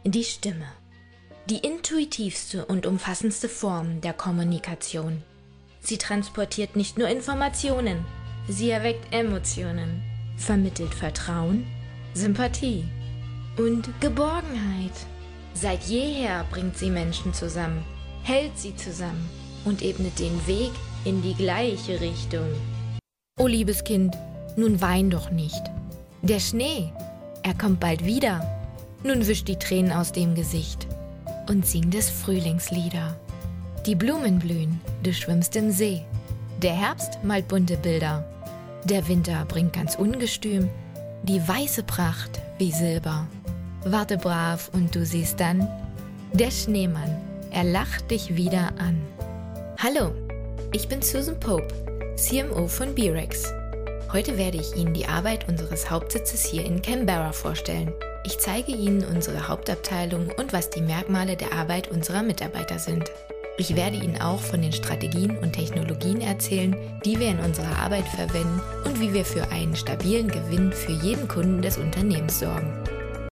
Die Stimme. Die intuitivste und umfassendste Form der Kommunikation. Sie transportiert nicht nur Informationen, sie erweckt Emotionen, vermittelt Vertrauen, Sympathie und Geborgenheit. Seit jeher bringt sie Menschen zusammen, hält sie zusammen und ebnet den Weg in die gleiche Richtung. Oh liebes Kind, nun wein doch nicht. Der Schnee, er kommt bald wieder. Nun wisch die Tränen aus dem Gesicht und sing des Frühlingslieder. Die Blumen blühen, du schwimmst im See. Der Herbst malt bunte Bilder. Der Winter bringt ganz ungestüm die weiße Pracht wie Silber. Warte brav und du siehst dann, der Schneemann, er lacht dich wieder an. Hallo, ich bin Susan Pope, CMO von B-Rex. Heute werde ich Ihnen die Arbeit unseres Hauptsitzes hier in Canberra vorstellen. Ich zeige Ihnen unsere Hauptabteilung und was die Merkmale der Arbeit unserer Mitarbeiter sind. Ich werde Ihnen auch von den Strategien und Technologien erzählen, die wir in unserer Arbeit verwenden und wie wir für einen stabilen Gewinn für jeden Kunden des Unternehmens sorgen.